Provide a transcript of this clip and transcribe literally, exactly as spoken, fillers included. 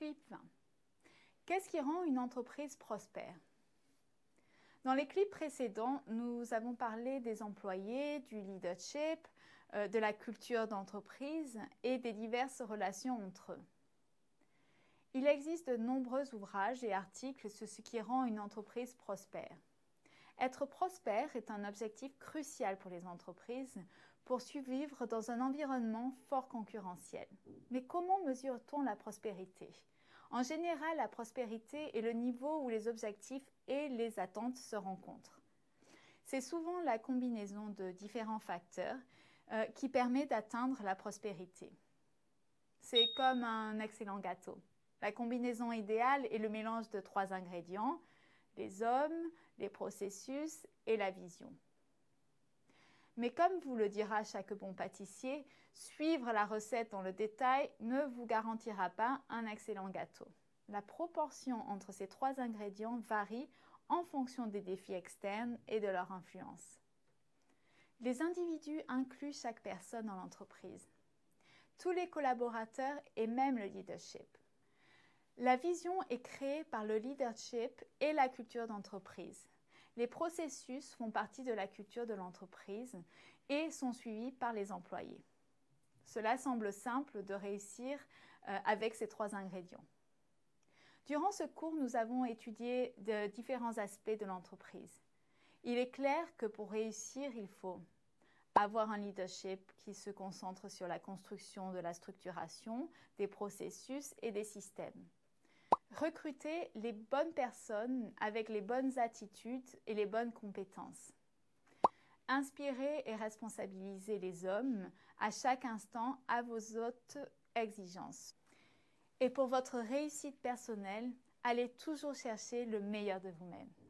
Clip vingt. Qu'est-ce qui rend une entreprise prospère? Dans les clips précédents, nous avons parlé des employés, du leadership, euh, de la culture d'entreprise et des diverses relations entre eux. Il existe de nombreux ouvrages et articles sur ce qui rend une entreprise prospère. Être prospère est un objectif crucial pour les entreprises pour survivre dans un environnement fort concurrentiel. Mais comment mesure-t-on la prospérité? En général, la prospérité est le niveau où les objectifs et les attentes se rencontrent. C'est souvent la combinaison de différents facteurs euh, qui permet d'atteindre la prospérité. C'est comme un excellent gâteau. La combinaison idéale est le mélange de trois ingrédients: les hommes, les processus et la vision. Mais comme vous le dira chaque bon pâtissier, suivre la recette dans le détail ne vous garantira pas un excellent gâteau. La proportion entre ces trois ingrédients varie en fonction des défis externes et de leur influence. Les individus incluent chaque personne dans l'entreprise, tous les collaborateurs et même le leadership. La vision est créée par le leadership et la culture d'entreprise. Les processus font partie de la culture de l'entreprise et sont suivis par les employés. Cela semble simple de réussir euh, avec ces trois ingrédients. Durant ce cours, nous avons étudié de différents aspects de l'entreprise. Il est clair que pour réussir, il faut avoir un leadership qui se concentre sur la construction de la structuration, des processus et des systèmes. Recruter les bonnes personnes avec les bonnes attitudes et les bonnes compétences. Inspirer et responsabiliser les hommes à chaque instant à vos hautes exigences. Et pour votre réussite personnelle, allez toujours chercher le meilleur de vous-même.